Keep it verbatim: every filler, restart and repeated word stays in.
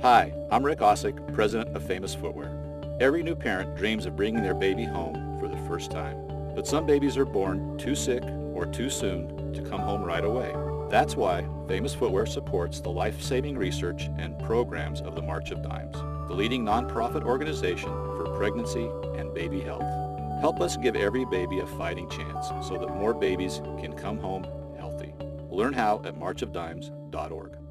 Hi, I'm Rick Osick, president of Famous Footwear. Every new parent dreams of bringing their baby home for the first time. But some babies are born too sick or too soon to come home right away. That's why Famous Footwear supports the life-saving research and programs of the March of Dimes, the leading nonprofit organization for pregnancy and baby health. Help us give every baby a fighting chance so that more babies can come home healthy. Learn how at march of dimes dot org.